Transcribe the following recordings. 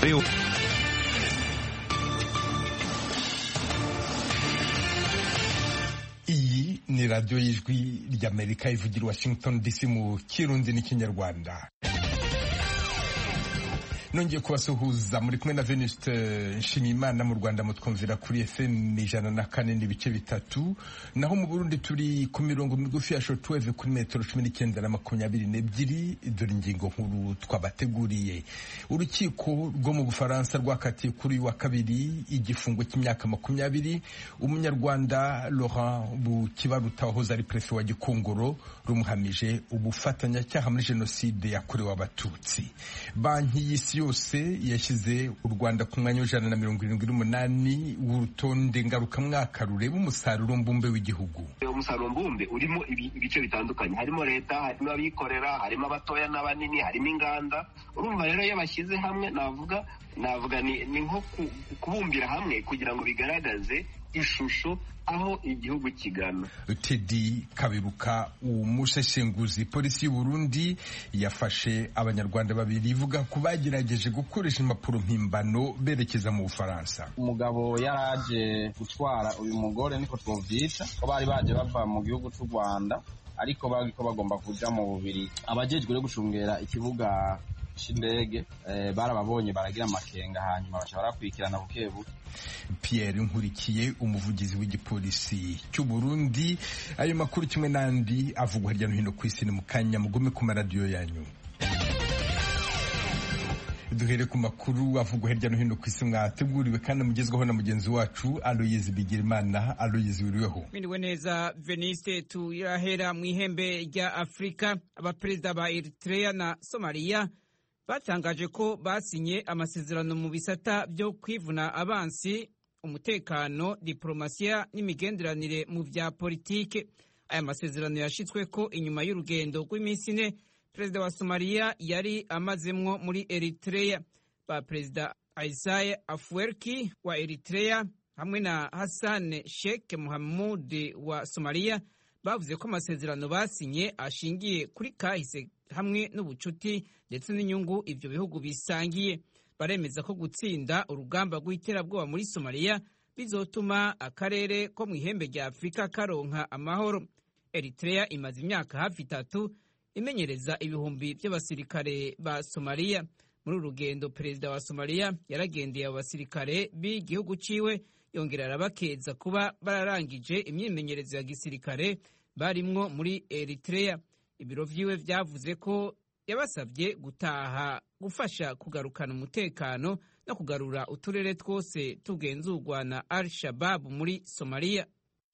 Iyi ni radiyo y'ijwi ry'Amerika ivugira Washington DC mu Kirundi n'Ikinyarwanda. Nongeye kubasuhuza muri kumwe na Venuste Nshimiyimana. Mu Rwanda mutwumvira kuri FM 104.3, naho mu Burundi turi ku mirongo migufi ya shortwave kuri metero 19 na 22. Dore ingingo nkuru twabateguriye. Urukiko rwo mu Bufaransa rwakatiye kuri wa kabiri igifungo cy'imyaka 20 umunyarwanda Laurent Bukibaruta wahoze ari prefet wa Gikongoro rumuhamije ubufatanyacyaha muri jenoside yakorewe Abatutsi. Banki y'Isi yose yashyize u Rwanda ku mwanya w'178 w'urutonde ngarukamwaka rureba umusaruro mbumbe w'igihugu. Umusaruro mbumbe urimo ibice bitandukanye, harimo leta, harimo abikorera, harimo abatoya n'abanini, harimo inganda. Urumva rero iyo bashyize hamwe navuga ni nko kubumbira hamwe kugira ngo bigaragaze ishusho aho igihugu kigana. Teddy Kaberuka, umuseshenguzi polisi y'u Burundi, yafashe abanyarwanda babiri ivuga ko bagerageje gukoresha impapuro mpimbano berekeza mu Bufaransa. Umugabo yaraje gutwara uyu mugore, niko twovyita, ko bari baje bava mu gihugu cy'u Rwanda ariko bagiko bagomba kuja mu Bubiri. Abajejwe gushungera ikibuga c'indege barababonye baragira amakenga, hanyuma baca barakwikirana bukebuke. Pierre Nkurikiye, umuvugizi w'igipolisi cy'u Burundi. Ayo makuru kimwe n'andi avugwa hirya no hino ku isi ni mu kanya, mugume ku maradiyo yanyu. Duhere ku makuru avugwa hirya no hino ku isi mwateguriwe kandi mugezweho na mugenzi wacu Aloyizi Bigirimana. Aloyizi, uriweho? Miniwe neza Veniste. Tuyahera mu ihembe rya Afrika. Abaperezida ba Eritrea na Somalia batangaje ko basinye amasezerano mu bisata byo kwivuna abansi, umutekano, diplomasiya n'imigenderanire mu vya politike. Aya masezerano yashitswe ko inyuma y'urugendo rw'iminsi 4 perezida wa Somalia yari amazemwo muri Eritrea. Ba perezida Isaias Afwerki wa Eritrea hamwe na Hassan Sheikh Mohamud wa Somalia bavuze ko amasezerano basinye ashingiye kuri kahise hamwe n'ubucuti ndetse n'inyungu ivyo bihugu bisangiye. Baremeza ko gutsinda urugamba rw'iterabwoba muri Somalia bizotuma akarere ko mu ihembe rya Afrika karonka amahoro. Eritrea imaze imyaka hafi 3 imenyereza ibihumbi by'abasirikare ba Somalia. Muri urugendo perezida wa Somalia yaragendeye abasirikare b'igihugu ciwe, yongera arabakeza kuba bararangije imyimenyerezo ya gisirikare barimwo muri Eritrea. Ibiro vyiwe vyavuze ko yabasavye gutaha gufasha kugarukana umutekano no kugarura uturere twose tugenzurwa na Al-Shabaab muri Somalia.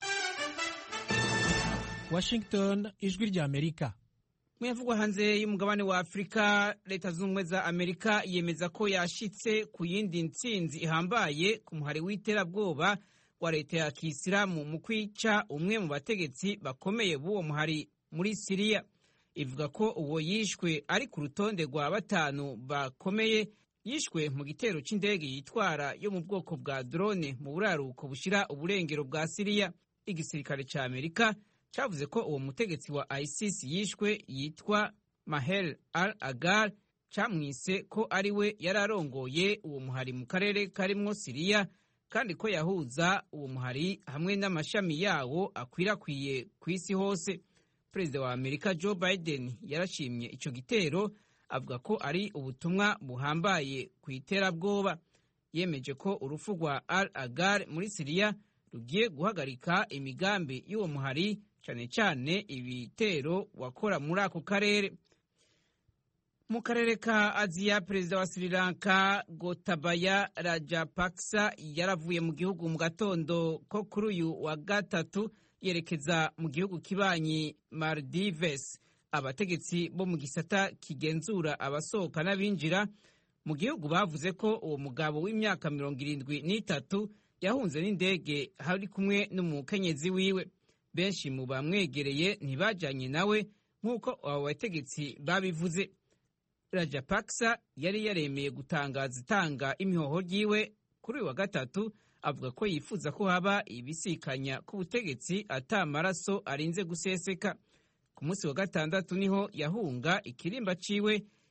Washington, ijwi rya Amerika. Mwavugwa hanze y'umugabane wa Afrika, leta z'ubumwe za Amerika yemeza ko yashitse ku yindi ntsinzi ihambaye ku muhari w'iterabwoba wa leta ya Kisilamu mu kwica umwe mu bategetsi bakomeye b'uwo muhari muri Syria. Ivuga ko uwo yishwe ari ku rutonde rwa 5 bakomeye, yishwe mu gitero c'indege yitwara yo mu bwoko bwa drone mu buraruko bushira uburengero bwa Syria. Igisirikare ca Amerika cavuze ko uwo mutegetsi wa ISIS yishwe yitwa Maher al-Agar, camwise ko ari we yararongoye uwo muhari mu karere karimwo Syria, kandi ko yahuza uwo muhari hamwe n'amashami yawo akwirakwiye ku isi hose. Perezida wa Amerika Joe Biden yarashimye ico gitero, avuga ko ari ubutumwa buhambaye ku iterabwoba. Yemeje ko urupfu rwa al-Agar muri Syria rugiye guhagarika imigambi y'uwo muhari, cyane cyane ibitero wakora muri ako karere. Mu karere ka Aziya, perezida wa Sri Lanka Gotabaya Rajapaksa yaravuye mu gihugu mu gatondo ko kuri uyu wa gatatu yerekeza mu gihugu kibanyi Maldives. Abategetsi bo mu gisata kigenzura abasohoka n'abinjira mu gihugu bavuze ko uwo mugabo w'imyaka 73 yahunze n'indege hari kumwe n'umukenyezi wiwe. Benshi mu bamwegereye ntibajanye nawe nk'uko abo bategetsi babivuze. Rajapaksa yari yaremeye gutangaza itanga imihoho ryiwe kuri uyu wa gatatu, avuga ko yifuza ko haba ibisikanya ku butegetsi atamaraso arinze guseseka. Ku munsi wa gatandatu niho yahunga ikirimba ciwe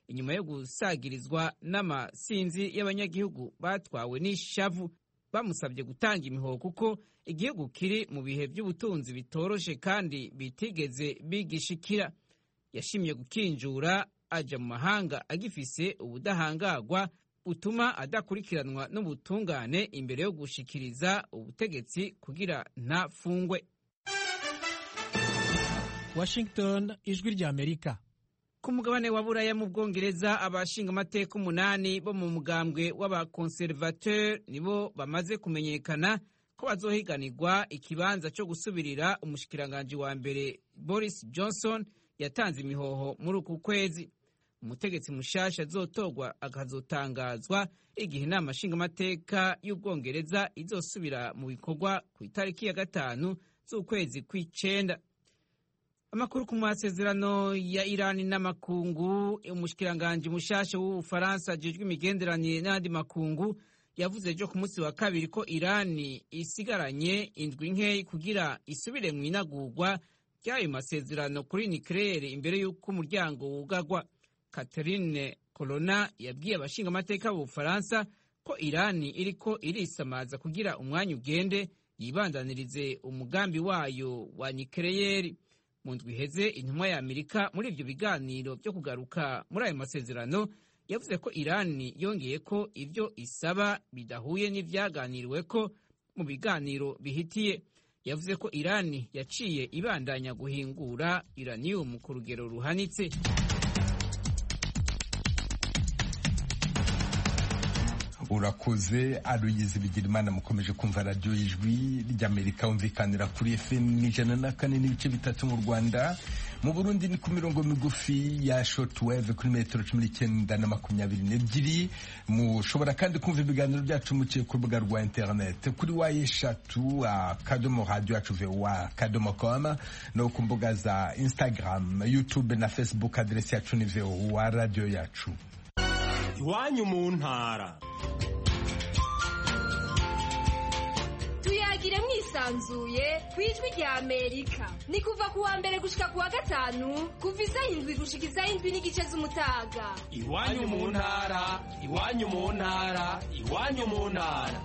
inyuma yo gusagirizwa n'amasinzi y'abanyagihugu batwawe n'ishavu bamusabye gutanga imihoho kuko igihugu kiri mu bihe by'ubutunzi bitoroshe kandi bitigeze bigishikira. Yashimye gukinjura aja mu mahanga agifise ubudahangagwa butuma adakurikiranwa n'ubutungane imbere yo gushikiriza ubutegetsi kugira ntafungwe. Washington, ijwi rya Amerika. Ku mugabane wa Buraya mu Bwongereza, abashinga amateka 8 bo mu mugambwe w'abakonservateur nibo bamaze kumenyekana ko bazohiganirwa ikibanza cyo gusubirira umushikiranganje wa mbere Boris Johnson yatanze imihoho muri uku kwezi. Umutegetsi mushasha azotogwa akazotangazwa igihe inama nshingamateka y'Ubwongereza izosubira mu bikorwa ku itariki ya 5 z'ukwezi kw'icenda. Amakuru ku masezerano ya Irani n'amakungu, umushikiranganje mushasha w'Ubufaransa ajejwe imigenderanire n'andi makungu yavuze ejo ku munsi wa kabiri ko Irani isigaranye indwi nkeyi kugira isubire mu inagurwa ry'ayo masezerano kuri nucleaire imbere y'uko umuryango wugagwa. Catherine Colonna yabwiye abashinga amateka b'Ubufaransa ko Irani iriko irisamaza kugira umwanya ugende yibandanirize umugambi wayo wa nucleaire. Mu ndwi iheze intumwa ya Amerika muri ivyo biganiro byo kugaruka muri ayo masezerano yavuze ko Irani yongeye ko ivyo isaba bidahuye n'ivyaganiriwe ko mu biganiro bihitiye. Yavuze ko Irani yaciye ibandanya guhingura uranium ku rugero ruhanitse. Urakoze Aloyizi Bigirimana. Mukomeje kumva radio y'ijwi ry'Amerika umvikanira kuri FM 104.3 mu Rwanda. Mu Burundi ni ku mirongo migufi ya shortwave kuri metero 19 na 22. Mushobora kandi kumva ibiganiro byacu muciye ku rubuga rwa internet kuri wayeshatu akadomo radio yacu voa.com no ku mbuga za Instagram, YouTube na Facebook. Adresi yacu ni voa radio yacu. Iwanyu mu ntara. Tuyagire mwisanzuye kwijwi rya Amerika. Ni kuva ku wa mbere gushika ku wa gatanu kuva isaha 7 gushika isaha 7 n'igice z'umutaga. Iwanyu mu ntara, iwanyu mu ntara, iwanyu mu ntara.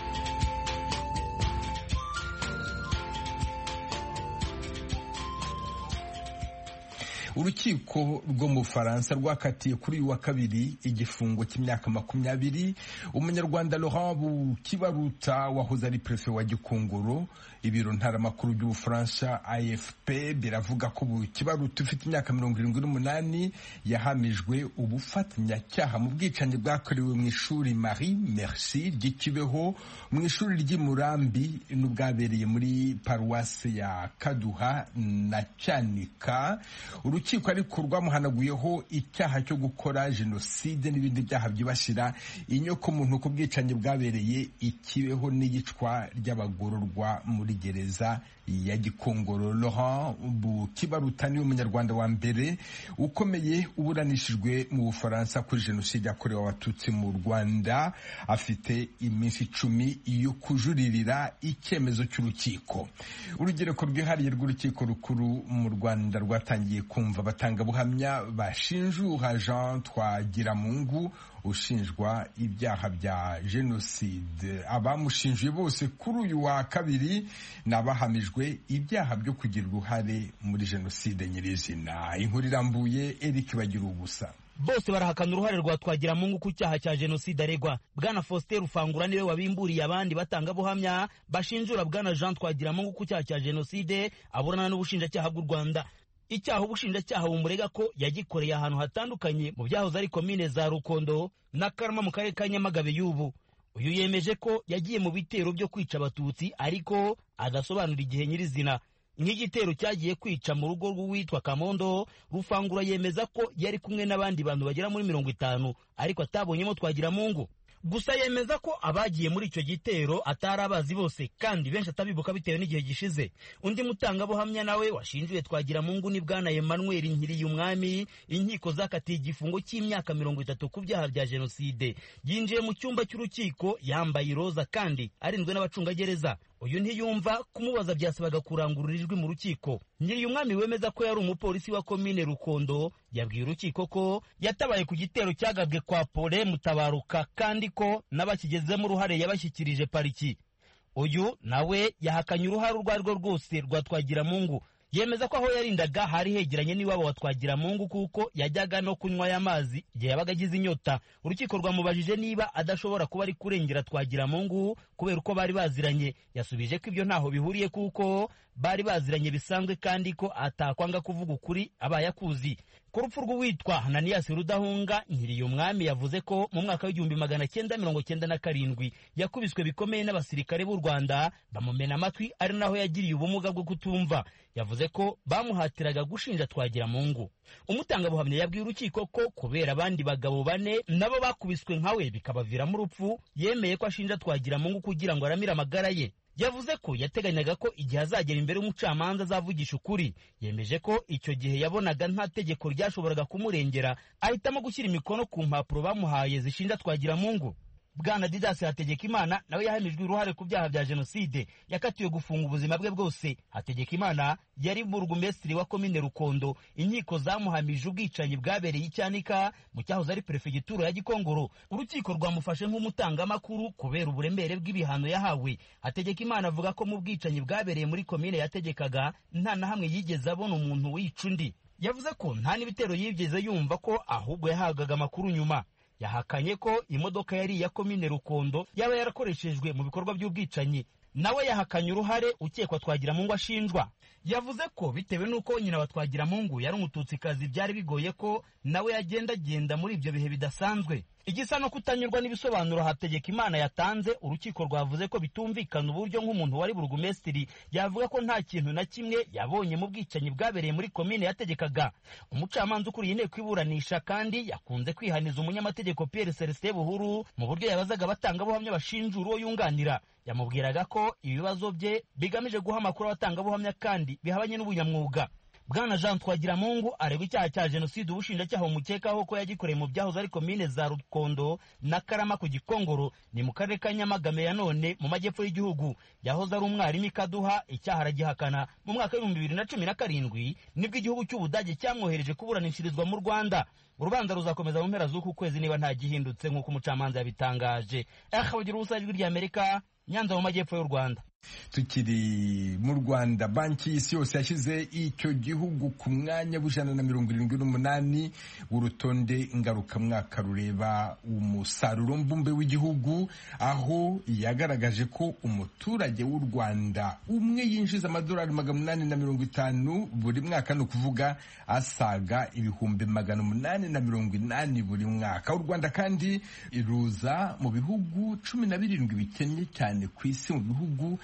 Urukiko rwo mu Faransa rwakatiye kuri uyu wa kabiri igifungo cy'imyaka 20 umunyarwanda Laurent Bukibaruta wahoze ari prefe wa Gikongoro. Ibiro ntaramakuru by'Ubufaransa AFP biravuga ko Bukibaruta ufite imyaka 78 yahamijwe ubufatanyacyaha mu bwicanyi bwakorewe mu ishuri Marie Merci ry'Ikibeho, mu ishuri ry'Imurambi n'ubwabereye muri paruwase ya Kaduha na Cyanika. Urukiko ariko rwamuhanaguyeho icyaha cyo gukora jenoside n'ibindi byaha byibasira inyoko muntu ku bwicanyi bwabereye Ikibeho n'iyicwa ry'abagororwa muri gereza ya Gikongoro. Laurent Bukibaruta ni umunyarwanda wa mbere ukomeye uburanishijwe mu Bufaransa kuri jenoside yakorewe abatutsi mu Rwanda. Afite iminsi 10 yo kujuririra icyemezo cy'urukiko. Urugereko rwihariye rw'urukiko rukuru mu Rwanda rwatangiye kumva abatangabuhamya bashinjura Jean Twagiramungu ushinjwa ibyaha bya jenoside. Abamushinjuye bose kuri uyu wa kabiri nabahamijwe ibyaha byo kugira uruhare muri jenoside nyirizina. Inkuru irambuye Eric Bagira ubusa. Bose barahakana uruhare rwa Twagiramungu ku cyaha cya jenoside aregwa. Bwana Faustin Rufangura niwe wabimburiye abandi batangabuhamya bashinjura Bwana Jean Twagiramungu ku cyaha cya jenoside aburana n'ubushinjacyaha bw'u Rwanda. Icyaha ubushinjacyaha bumurega ko yagikoreye ahantu hatandukanye mu byahoze ari komine za Rukondo na Karama mu karere ka Nyamagabe y'ubu. Uyu yemeje ko yagiye mu bitero byo kwica abatutsi ariko adasobanura igihe nyirizina. Nk'igitero cyagiye kwica mu rugo rw'uwitwa Kamondo, Rufangura yemeza ko yari kumwe n'abandi bantu bagera muri 50 ariko atabonyemo Twagiramungu. Gusa yemeza ko abagiye muri icyo gitero atarabazi bose kandi benshi atabibuka bitewe n'igihe gishize. Undi mutangabuhamya nawe washinjuye Twagiramungu ni Bwana Emmanuel Nkiriyumwami. Inkiko zakatiye igifungo cy'imyaka 30 ku byaha bya jenoside. Yinjiye mu cyumba cy'urukiko yambaye iroza kandi arinzwe n'abacungagereza. uyu ntiyumva, kumubaza byasabaga kurangurura ijwi mu rukiko. Nyiriyumwami wemeza ko yari umupolisi wa komine Rukondo yabwiye urukiko ko yatabaye ku gitero cyagabwe kwa Pole Mutabaruka kandi ko n'abakigezemo uruhare yabashyikirije pariki. Uyu nawe yahakanye uruhare urwo arirwo rwose rwa Twagiramungu. Yemeza ko aho yarindaga hari hegeranye n'iwabo wa Twagiramungu kuko yajyaga no kunywa y'amazi igihe yabaga agize inyota. Urukiko rwamubajije niba adashobora kuba ari kurengera Twagiramungu kubera uko bari baziranye. Yasubije ko ibyo ntaho bihuriye kuko bari baziranye bisanzwe kandi ko atakwanga kuvuga ukuri abaye akuzi. Ku rupfu rw'uwitwa Hananias Rudahunga, Nyiriyumwami yavuze ko mu mwaka w'1997 yakubiswe bikomeye n'abasirikare b'u Rwanda bamumena amatwi, ari naho yagiriye ubumuga bwo kutumva. Yavuze ko bamuhatiraga gushinja Twagiramungu. Umutangabuhamya yabwiye urukiko ko kubera abandi bagabo 4 nabo bakubiswe nkawe bikabaviramo urupfu, yemeye ko ashinja Twagiramungu kugira ngo aramire amagara ye. Yavuze ko yateganyaga ko igihe azagera imbere y'umucamanza azavugisha ukuri. Yemeje ko icyo gihe yabonaga nta tegeko ryashoboraga kumurengera, ahitamo gushyira imikono ku mpapuro bamuhaye zishinja Twagiramungu. Bwana Didas Hategekimana nawe yahamijwe uruhare ku byaha bya jenoside, yakatiwe gufunga ubuzima bwe bwose. Hategekimana yari burugumesitiri wa komine Rukondo. Inkiko zamuhamije ubwicanyi bwabereye icyanika mu cyahoze ari perefegitura ya Gikongoro. Urukiko rwamufashe nk'umutangamakuru kubera uburemere bw'ibihano yahawe. Hategekimana avuga ko mu bwicanyi bwabereye muri komine yategekaga nta na hamwe yigeze abona umuntu wica undi. Yavuze ko nta n'ibitero yigeze yumva ko ahubwo yahagaga amakuru nyuma. Yahakanye ko imodoka yari iya komine Rukondo yaba yarakoreshejwe mu bikorwa by'ubwicanyi. Nawe yahakanye uruhare ukekwa Twagiramungu ashinjwa. Yavuze ko bitewe n'uko nyina wa Twagiramungu yari umututsikazi byari bigoye ko nawe yagendagenda muri ibyo bihe bidasanzwe. Igisa no kutanyurwa n'ibisobanuro Hategekimana yatanze, urukiko rwavuze ko bitumvikana uburyo nk'umuntu wari burugumesitiri yavuga ko nta kintu na kimwe yabonye mu bwicanyi bwabereye muri komine yategekaga. Umucamanza ukuriye inteko iburanisha kandi yakunze kwihaniza umunyamategeko Pierre Celestin Buhuru mu buryo yabazaga abatangabuhamya bashinjura uwo yunganira. Yamubwiraga ko ibibazo bye bigamije guha amakuru abatangabuhamya kandi bihabanye n'ubunyamwuga. Bwana Jean Twagiramungu aregwa icyaha cya jenoside ubushinjacyaha umukekaho ko yagikoreye mu byahoze ari komine za Rukondo na Karama ku Gikongoro, ni mu karere ka Nyamagame ya none mu majyepfo y'igihugu. Yahoze ari umwarimu Kaduha, icyaha aragihakana. Mu mwaka w'2017 nibwo igihugu cy'Ubudage cyamwohereje kuburanishirizwa mu Rwanda. Urubanza ruzakomeza mu mpera z'uku kwezi niba nta gihindutse nk'uko umucamanza yabitangaje. Bagira ubusa ijwi ry'Amerika, Nyanza mu majyepfo y'u Rwanda. Tukiri mu Rwanda, banki y'isi yose yashyize icyo gihugu ku mwanya w'178 w'urutonde ngarukamwaka rureba umusaruro mbumbe w'igihugu, aho yagaragaje ko umuturage w'u Rwanda umwe yinjiza amadolari 850 buri mwaka, ni ukuvuga asaga ibihumbi 880 buri mwaka. U Rwanda kandi ruza mu bihugu 17 bikennye cyane ku isi, mu bihugu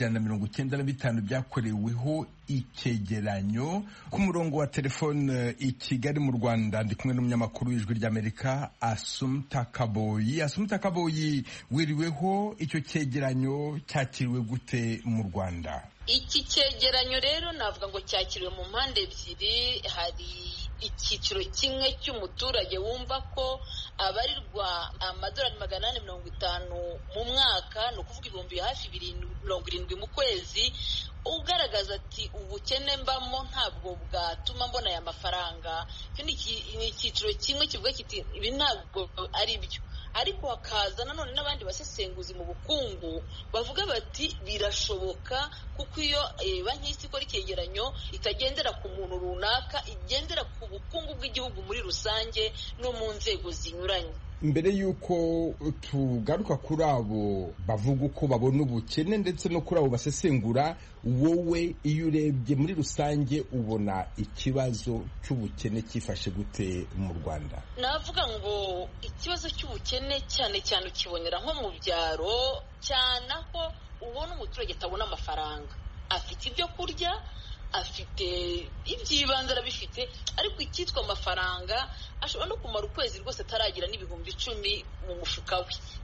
195 byakoreweho icyegeranyo. Ku murongo wa telefone i Kigali mu Rwanda ndi kumwe n'umunyamakuru w'ijwi ry'Amerika Assumpta Kaboyi. Assumpta Kaboyi, wiriweho, icyo cyegeranyo cyakiriwe gute mu Rwanda? Iki cyegeranyo rero navuga ngo cyakiriwe mu mpande ebyiri. Hari icyiciro kimwe cy'umuturage wumva ko abarirwa amadolari 850 mu mwaka, ni ukuvuga ibihumbi hafi 70 mu kwezi, ugaragaza ati ubukene mbamo ntabwo bwatuma mbona aya mafaranga. Ni icyiciro kimwe kivuga kiti ibi ntabwo ari byo. Ariko hakaza nanone n'abandi basesenguzi mu bukungu bavuga bati birashoboka, kuko iyo banki y'isi ikora icyegeranyo itagendera ku muntu runaka, igendera ku bukungu bw'igihugu muri rusange no mu nzego zinyuranye. Mbere y'uko tugaruka kuri abo bavuga uko babona ubukene ndetse no kuri abo basesengura, wowe iyo urebye muri rusange ubona ikibazo cy'ubukene cyifashe gute mu Rwanda? Navuga ngo ikibazo cy'ubukene cyane cyane ukibonera nko mu byaro, cyane aho ubona umuturage atabona amafaranga. Afite ibyo kurya, afite iby'ibanze arabifite, ariko icyitwa amafaranga ashobora no kumara ukwezi rwose ataragira n'ibihumbi 10 mu mufuka we.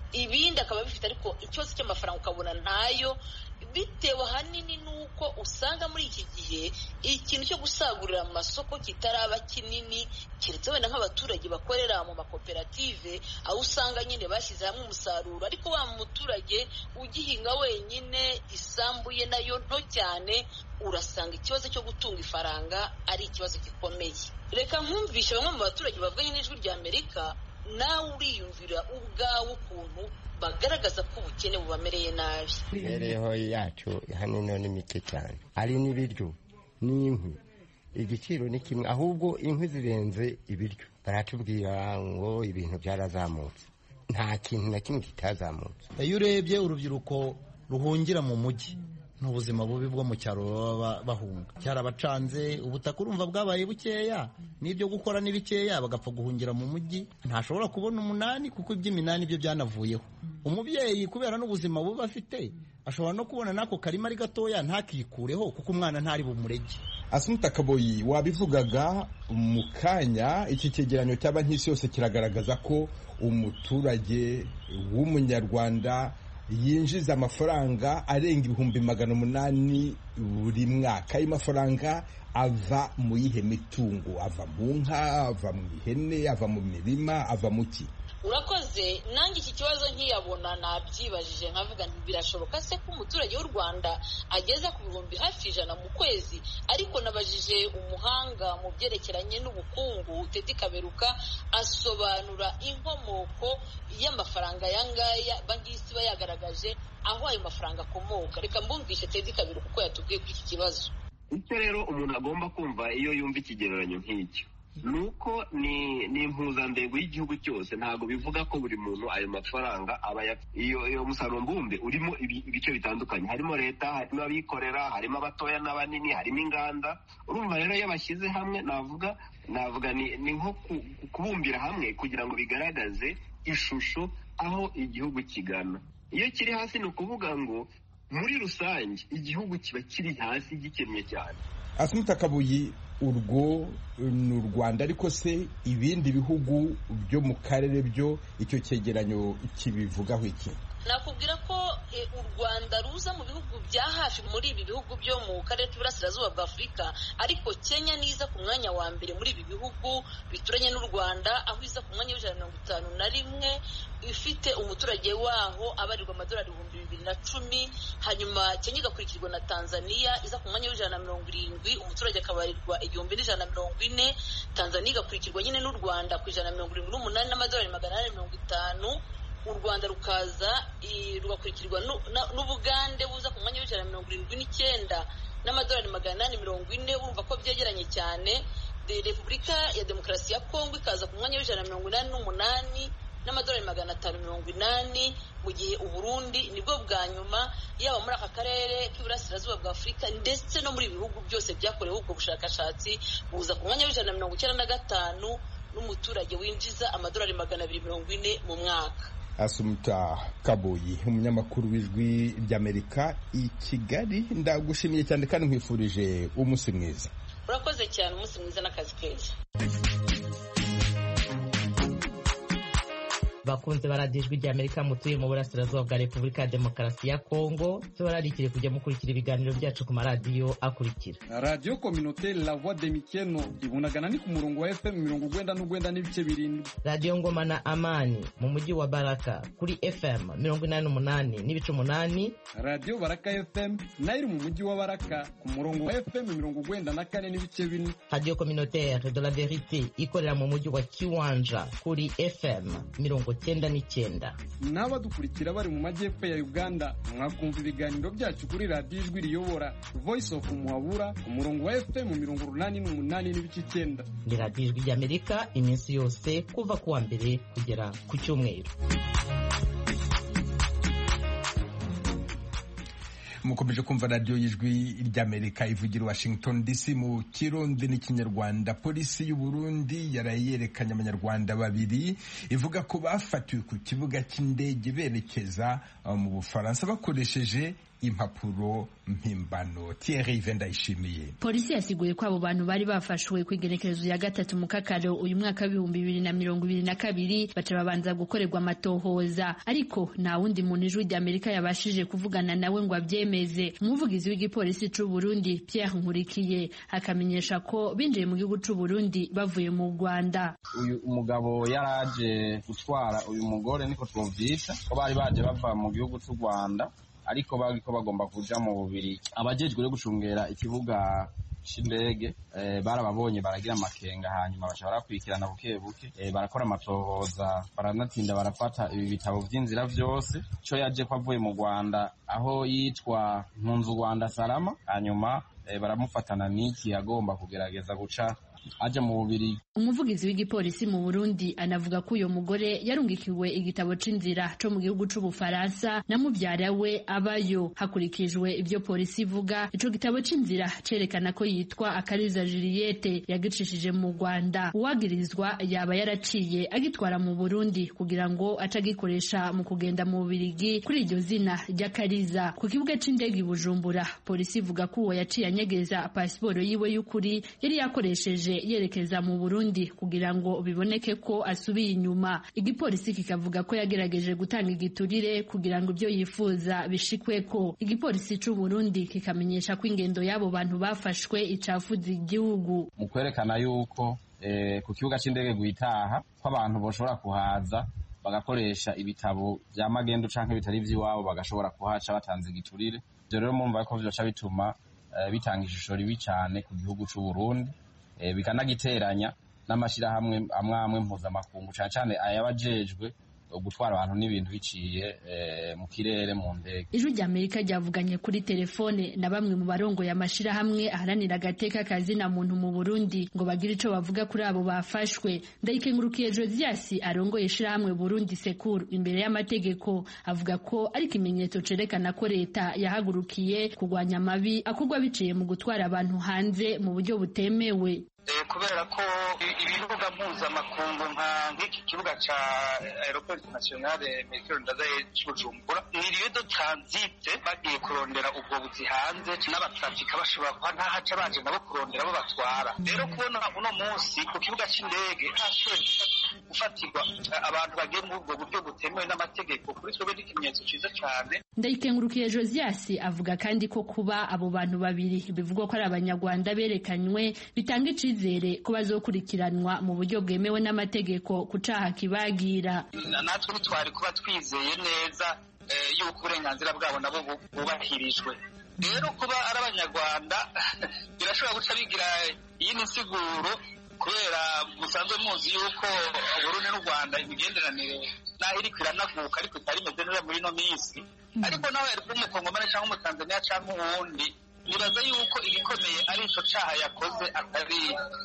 ibindi akaba bifite, ariko ikibazo cy'amafaranga ukabona ntayo, bitewe ahanini n'uko usanga muri iki gihe ikintu cyo gusagurira mu masoko kitaraba kinini, keretse wenda nk'abaturage bakorera mu makoperative, aho usanga nyine bashyize hamwe umusaruro, ariko wa muturage ugihinga wenyine isambu ye nayo nto cyane, urasanga ikibazo cyo gutunga ifaranga ari ikibazo gikomeye. Reka nkumvishe bamwe mu baturage bavuganye n'Ijwi rya Amerika, nawe uriyumvira ubwawe ukuntu bagaragaza ko ubukene bubamereye nabi. Imibereho yacu hano ni mike cyane, hari n'ibiryo n'inkwi, igiciro ni kimwe, ahubwo inkwi zirenze ibiryo. Baratubwira ngo ibintu byarazamutse, nta kintu na kimwe kitazamutse. Iyo urebye urubyiruko ruhungira mu mujyi, n'ubuzima bubi bwo mu cyaro baba bahunga, cyarabacanze, ubutaka urumva bwabaye bukeya, n'ibyo gukora ni bikeya, bagapfa guhungira mu mujyi. Ntashobora kubona umunani kuko iby'iminani byo byanavuyeho. Umubyeyi kubera n'ubuzima bubi afite, ashobora no kubona n'ako karima ari gatoya ntakikureho kuko umwana ntari bumurege. Asumta Kaboyi, wabivugaga mu kanya, iki cyegeranyo cy'aba nk'isi yose kiragaragaza ko umuturage w'umunyarwanda yinjiza amafaranga arenga 800,000 buri mwaka. Ayo mafaranga ava mu yihe mitungo? Ava mu nka, ava mu ihene, ava mu mirima, ava mu ki? Urakoze. Nanjye iki kibazo nkiyabona nabyibajije nkavuga nti birashoboka se ko umuturage w'u Rwanda ageza ku bihumbi hafi 100 mu kwezi? Ariko nabajije umuhanga mu byerekeranye n'ubukungu Teddy Kaberuka, asobanura inkomoko y'amafaranga yangaya banki y'isi yagaragaje aho ayo mafaranga akomoka. Reka mbumvishe Teddy Kaberuka uko yatubwiye kuri iki kibazo. Icyo rero umuntu agomba kumva iyo yumva ikigereranyo nk'icyo, nuko ni impuzandengo y'igihugu cyose. Ntabwo bivuga ko buri muntu ayo mafaranga aba iyo musaruro mbumbe urimo ibice bitandukanye, harimo leta, harimo abikorera, harimo abatoya n'abanini, harimo inganda. Urumva rero iyo bashyize hamwe, navuga ni nko kubumbira hamwe kugira ngo bigaragaze ishusho aho igihugu kigana. Iyo kiri hasi ni ukuvuga ngo muri rusange igihugu kiba kiri hasi gikennye cyane. Asumta Kaboyi, urwo ni u Rwanda, ariko se ibindi bihugu byo mu karere byo icyo cyegeranyo kibivugaho iki? Nakubwira ko u Rwanda ruza mu bihugu bya hafi muri ibi bihugu byo mu karere k'Iburasirazuba bwa Afurika, ariko Kenya niza ku mwanya wa mbere muri ibi bihugu bituranye n'u Rwanda, aho iza ku mwanya w'151 ifite umuturage waho abarirwa amadolari 2010. Hanyuma Kenya igakurikirwa na Tanzania iza ku mwanya w'170, umuturage akabarirwa 1140. Tanzania igakurikirwa nyine n'u Rwanda ku 178 n'amadolari 850. U Rwanda rukaza rugakurikirwa n'Ubugande buza ku mwanya w'179 n'amadolari 840. Urumva ko byegeranye cyane. Repubulika ya Demokarasi ya Kongo ikaza ku mwanya w'188 n'amadolari 580, mu gihe Uburundi nibwo bwa nyuma yaba muri aka karere k'Iburasirazuba bwa Afurika ndetse no muri bihugu byose byakorewe ubwo bushakashatsi, buza ku mwanya w'195 n'umuturage winjiza amadolari 240 mu mwaka. Asumta Kaboyi, umunyamakuru w'Ijwi ry'Amerika i Kigali, ndagushimiye cyane kandi nkwifurije umunsi mwiza. Urakoze cyane, umunsi mwiza n'akazi keza. bakunze baradiyo Ijwi ry'Amerika mutuye mu burasirazuba bwa Repubulika ya Demokarasi ya Kongo, tubararikire kujya mukurikira ibiganiro byacu ku maradiyo akurikira: Radio Communautaire La Voix de Mikeno ibunagana ni ku murongo wa FM 99 n'ibice 7, Radio Ngoma na Amani mu mujyi wa Baraka kuri FM 88 n'ibice 8, Radio Baraka FM nayo iri mu mujyi wa Baraka ku murongo wa FM 94 n'ibice 4, Radio Communautaire de la Vérité ikorera mu mujyi wa Kiwanja kuri FM 99. N'abadukurikira bari mu majyepfo ya Uganda mwakumva ibiganiro byacu kuri Radio Ijwi riyobora Voice of Muhabura ku murongo wa FM 88 n'ibice 9. Ni Radio Ijwi ry'Amerika iminsi yose kuva kuwa mbere kugera ku cyumweru. Mukomeje kumva radio y'Ijwi ry'Amerika ivugira Washington DC mu Kirundi n'Ikinyarwanda. Polisi y'u Burundi yarayerekanye abanyarwanda babiri ivuga ko bafatiwe ku kibuga cy'indege berekeza mu Bufaransa bakoresheje impapuro mpimbano. Thierry Vendayishimiye. Polisi yasiguye ko abo bantu bari bafashwe ku igenekerezo ya 3 Mukakaro uyu mwaka wa 2022 baca babanza gukorerwa amatohoza, ariko nta wundi muntu Ijwi ry'Amerika yabashije kuvugana nawe ngo abyemeze. Umuvugizi w'igipolisi c'u Burundi Pierre Nkurikiye akamenyesha ko binjiye mu gihugu c'u Burundi bavuye mu Rwanda. Uyu umugabo yaraje gutwara uyu mugore niko twovyita ko bari baje bava mu gihugu c'u Rwanda, ariko bagiko bagomba kuja mu Bubirigi. Abajejwe rero gushungera ikibuga c'indege barababonye baragira amakenga, hanyuma baca barakurikirana buke buke, barakora amatohoza, baranatinda barafata ibi bitabo vy'inzira vyose. Co yaje ko avuye mu Rwanda aho yitwa Mpunzu Rwanda Salama, hanyuma baramufatana n'iki agomba kugerageza guca aja mu Bubirigi. Umuvugizi w'igipolisi mu Burundi anavuga ko uyo mugore yarungikiwe igitabo c'inzira co mu gihugu c'Ubufaransa na muvyara we abayo. Hakurikijwe ivyo polisi ivuga, ico gitabo c'inzira cerekana ko yitwa Akariza Juliette yagicishije mu Rwanda. Uwagirizwa yaba yaraciye agitwara mu Burundi kugira ngo acagikoresha mu kugenda mu Bubirigi kuri iryo zina ry'Akariza. Ku kibuga c'indege i Bujumbura, polisi ivuga ko uwo yaciye anyegeza pasiporo yiwe y'ukuri yari yakoresheje yerekeza mu Burundi kugira ngo biboneke ko asubiye inyuma. Igipolisi kikavuga ko yagerageje gutanga igiturire kugira ngo ibyo yifuza bishikweko. Igipolisi c'u Burundi kikamenyesha ko ingendo y'abo bantu bafashwe icafuza igihugu. Mu kwerekana yuko ku kibuga c'indege guitaha ko abantu boshobora kuhaza bagakoresha ibitabo vya magendu canke bitari vy'iwabo bagashobora kuhaca batanze igiturire. Ivyo rero mumva ko vyoca bituma bitanga ishusho ribi cane ku gihugu c'u Burundi, bikanagiteranya n'amashirahamwe amwe mpuzamakungu cane cane ayabajejwe gutwara abantu n'ibintu biciye mu kirere mu ndege. Ijwi ry'Amerika ryavuganye kuri telefone na bamwe mu barongoye amashirahamwe aharanira agateka kazina muntu mu Burundi ngo bagire ico bavuga kuri abo bafashwe. Ndayikengurukiye Josias arongoye ishirahamwe Burundi Sekuru imbere y'amategeko avuga ko ari ikimenyetso cerekana ko leta yahagurukiye kurwanya amabi akorwa biciye mu gutwara abantu hanze mu buryo butemewe. Kubera ko ibibuga mpuzamakungu nk'iki kibuga ca Aeroport Nationale Melchior Ndadaye c'Ubujumbura ni lieu de transit, bagiye kurondera ubwo buzi hanze n'abatrafika bashobora kuba ntahaca baje nabo kurondera abo batwara. Rero kubona uno munsi ku kibuga c'indege hashoboye gufatirwa abantu bagiye mu ubwo buryo butemewe n'amategeko, kuri twebwe ni ikimenyetso ciza cane. Ndayikengurukiye Josias avuga kandi ko kuba abo bantu babiri bivugwa ko ari abanyarwanda berekanywe bitanga icizere ko bazokurikiranwa mu buryo bwemewe n'amategeko ku caha kibagira. Natwe ntitwari kuba twizeye neza yuko uburenganzira bwabo nabo bubahirijwe. Rero kuba ari abanyarwanda birashobora guca bigira iyindi nsiguro, kubera musanzwe muzi yuko Burundi n'u Rwanda imigenderanire naho iriko iranavuka ariko itari imeze neza muri ino minsi. Ariko nawe umukongomani canke umutanzaniya canke uwundi nibaza yuko igikomeye ari ico caha yakoze atari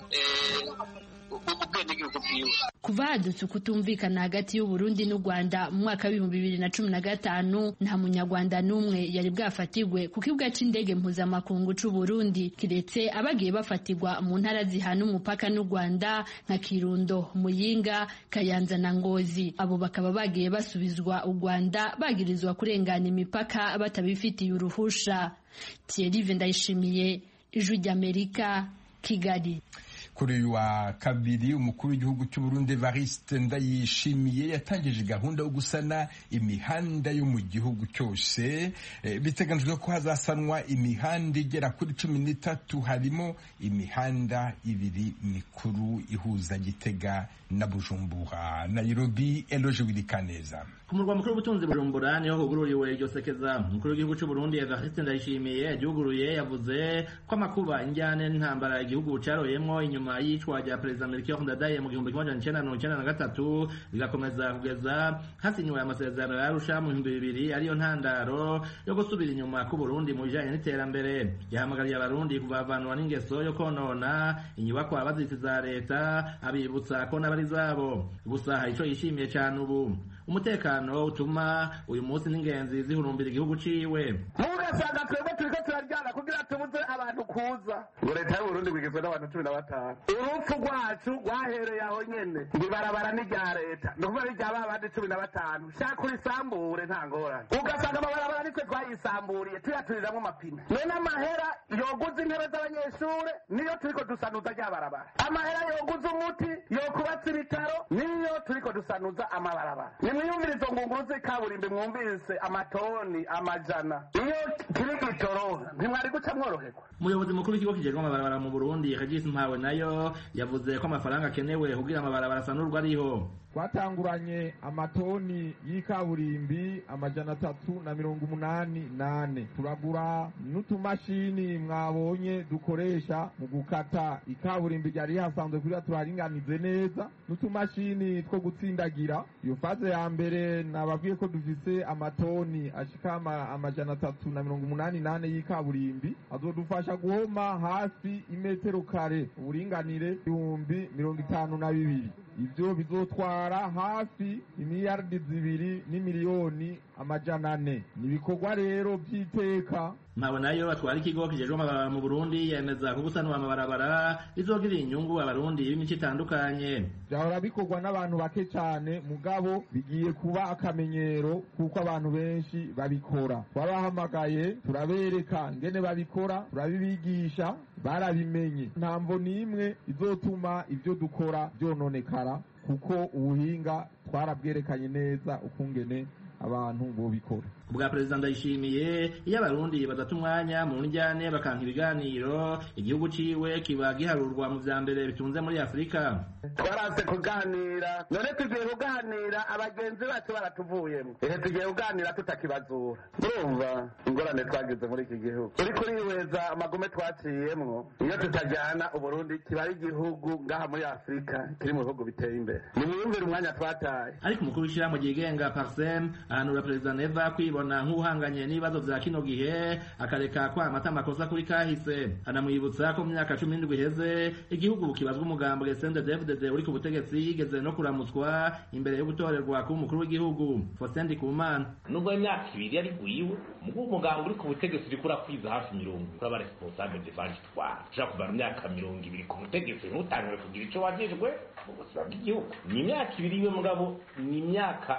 ubwenegihugu bwiwe. Kuva hadutse ukutumvikana hagati y'u Burundi n'u Rwanda mu mwaka wa 2015 nta munyarwanda n'umwe yari bwafatirwe ku kibuga c'indege mpuzamakungu c'u Burundi, kiretse abagiye bafatirwa mu ntara zihana umupaka n'u Rwanda nka Kirundo, Muyinga, Kayanza na Ngozi. Abo bakaba bagiye basubizwa u Rwanda bagirizwa kurengana imipaka batabifitiye uruhusha. Thierry Vendayishimiye, Ijwi ry'Amerika, Kigali. Kuri uyu wa kabiri umukuru w'igihugu cy'u Burundi Evariste Ndayishimiye yatangije gahunda yo gusana imihanda yo mu gihugu cyose. Biteganijwe ko hazasanwa imihanda igera kuri 13, harimo imihanda ibiri mikuru ihuza Gitega na Bujumbura. Nairobi, Eloge Wilikaneza. Ku murwa mukuru w'ubutunzi Bujumbura niho hugururiwe iryo sekeza. Umukuru w'igihugu cy'u Burundi Evariste Ndayishimiye yaryuguruye yavuze ko amakuba injyane n'intambara igihugu caroyemwo inyuma y'icwa rya Perezida Melchior Ndadaye mu 1993 bigakomeza kugeza hasinywe amasezerano ya Arusha mu 2000 ariyo ntandaro yo gusubira inyuma ku Burundi mu bijanye n'iterambere. Yahamagariye abarundi kuvavanwa n'ingeso yo konona inyubako abazitiza leta, abibutsa ko n'abari zabo. Gusa ico yishimiye cyane ubu umutekano utuma uyu munsi n'ingenzi zihurumbira igihugu ciwe. Mugasanga twebwe turiko turaryana kugira tubuze abantu kuza ngo leta y'u Burundi igizwe n'abantu 15. Urupfu rwacu rwahereye aho nyene ibarabara ni rya leta nukuvuga ni rya babandi 15 shaka urisambure nta ngorane. Ugasanga amabarabara nitwe twayisamburiye tuyaturiramwo amapine none amahera yoguza intebe z'abanyeshure niyo turiko dusanuza rya barabara, amahera yoguza umuti yokubatsa ibitaro niyo turiko dusanuza amabarabara. Nimwiyumvire izo ngunguru z'ikaburimbi mwumvise amatoni amajana iyo kiri gitoro ntimwari guca mworoherwa. Umuyobozi mukuru w'ikigo kijejwe amabarabara mu Burundi Regis Mpawe nayo yavuze ko amafaranga akenewe kugira amabarabara asanurwa ariho. Twatanguranye amatoni y'ikaburimbi 388 turagura n'utumashini mwabonye dukoresha mu gukata ikaburimbi ryari hasanzwe kugira turaringanize neza n'utumashini two gutsindagira. Iyo faze ya mbere nababwiye ko dufise amatoni ashika 388 y'ikaburimbi azodufasha guhoma hafi imetero kare uburinganire 52,000. Ivyo bizotwara hafi imiliyardi 2 n'imiliyoni 400. Nibikorwa rero by'iteka. Mpawe nayo atwara ikigo kijejwe amabarabara mu Burundi yemeza ko gusanura amabarabara bizogirira inyungu abarundi b'imico itandukanye. Byahora bikorwa n'abantu bake cyane mugabo bigiye kuba akamenyero kuko abantu benshi babikora. Twabahamagaye turabereka ngene babikora turabibigisha barabimenye. Ntamvo nimwe izotuma ivyo dukora byononekara kuko ubuhinga twarabwerekanye neza ukungene abantu bo bikora. Ubwa Perezida Ndayishimiye iyo abarundi badata umwanya mu njyane bakanka ibiganiro igihugu ciwe kiba giharurwa mu vya mbere bitunze muri Afrika. Twaraze kuganira none tugiye kuganira abagenzi bacu baratuvuyemo tugiye kuganira tutakibazura. Urumva ingorane twagize muri iki gihugu uri kuriweza amagome twaciyemwo iyo tutajyana Uburundi kiba ari igihugu ngaha muri Afrika kiri mu bihugu biteye imbere. Nimwiyumvire umwanya twataye. Ariko umukuru w'ishirahamwe ryigenga Parsem ahanura Perezida Neva kwibona nk'uhanganye n'ibibazo vya kino gihe akareka kwamata amakosa kuri kahise. Anamwibutsa ko mu myaka 17 iheze igihugu kibazwa umugambwe CNDD-FDD uri ku butegetsi yigeze no kuramutswa imbere yo gutorerwa ku mukuru w'igihugu Faustin Ndikumana. Nubwo imyaka 2 yari guyiwe mugo umugambwe uri ku butegetsi uri kurakwiza hafi 70 kuri aba responsable de vanitwara ushaka kuva mu myaka 20 ku butegetsi ntutangire kugira ico wagejwe ubusaba bw'igihugu. Ni imyaka 2 iwe mugabo ni imyaka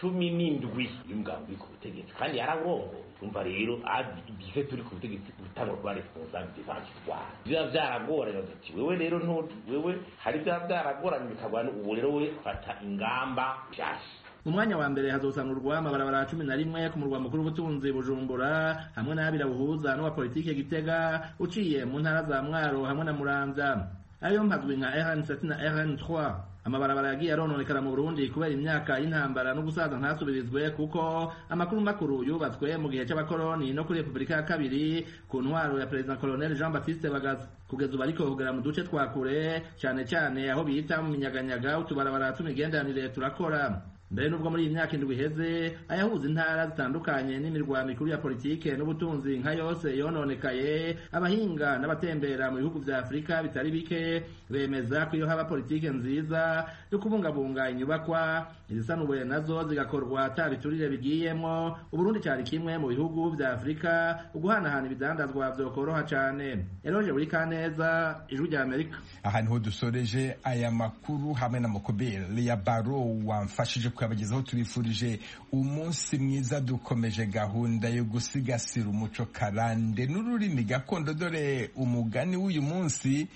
17 y'umugambwe uri ku butegetsi kandi yararongo. Umva rero ibihe turi ku butegetsi gutanga kwa responsable de vanitwara biba byaragoranye ati wewe rero wewe hari byaragoranye bikagwana ubu rero we fata ingamba byashye. Umwanya wa mbere hazosanurwa amabarabara 11 ku murwa mukuru w'ubutunzi Bujumbura hamwe n'abira buhuza n'uwa politike Gitega uciye mu ntara za Mwaro hamwe na Muramvya. Ayo mpazwe nka RN7 na RN3. Amabarabara yagiye arononekara mu Burundi kubera imyaka y'intambara no gusaza ntasubirizwe kuko amakuru makuru yubatswe mu gihe c'abakoroni no kuri Republika ya kabiri ku ntwaro ya President Colonel Jean Baptiste Bagaza. Kugeza ubu ariko kugera mu duce twakure cyane aho bita mu minyaganyaga utubarabara tumigenderanire turakora. Mbere nubwo muri iyi myaka 7 iheze ayahuza intara zitandukanye n'imirwa mikuru ya politike n'ubutunzi nka yose yononekaye, abahinga n'abatembera mu bihugu vya Afrika bitari bike bemeza ko iyo haba politike nziza yo kubungabunga inyubakwa izisanuwe nazo zigakorwa atabiturire bigiyemo, Uburundi cyari kimwe mu bihugu vya Afrika uguhanahana ibidandazwa vyokoroha cane. Eroje buri kaneza Ijwi rya Amerika. Ahantu ho dusoreje aya makuru hamwe na Mokobel ya Baro wamfashije kuyabagezaho. Tubifurije umunsi mwiza, dukomeje gahunda yo gusigasira umuco karande n'ururimi gakondo. Dore umugani w'uyu munsi: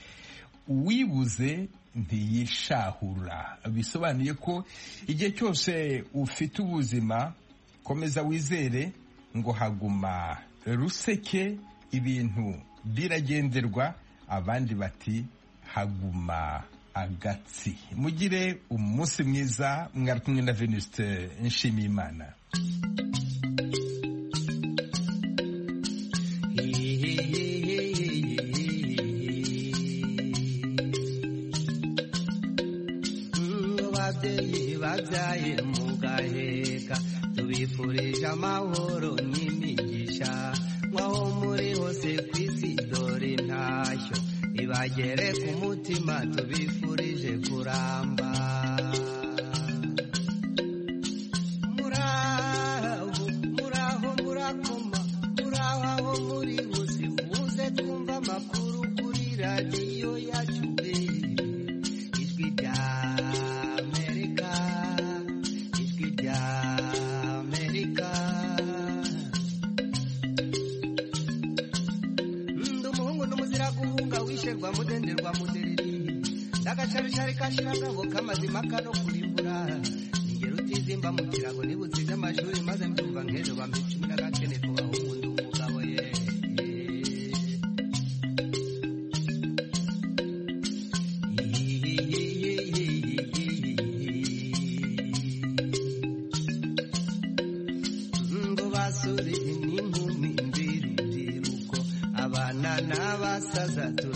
uwibuze ntiyishahura. Bisobanuye ko igihe cyose ufite ubuzima komeza wizere ngo haguma ruseke, ibintu biragenderwa, abandi bati haguma agatsi. Mugire umunsi mwiza, mwari kumwe na Venuste Nshimiyimana. Ababyeyi babyaye mugaheka, tubifurije amahoro n'imigisha, mwaho muri hose kw'isi dore intashyo ibagere ku mutima, tubifurije kuramba. gasharishari kashirangabo kamazima kano kurimbura ingero utizimba mu kirago nibutsize amashuri maze mbyumva nk'ejo bampa 10 kubaho umuntu umugabo ye ngo basuri n'inkumi mbiruko abana n'abasaza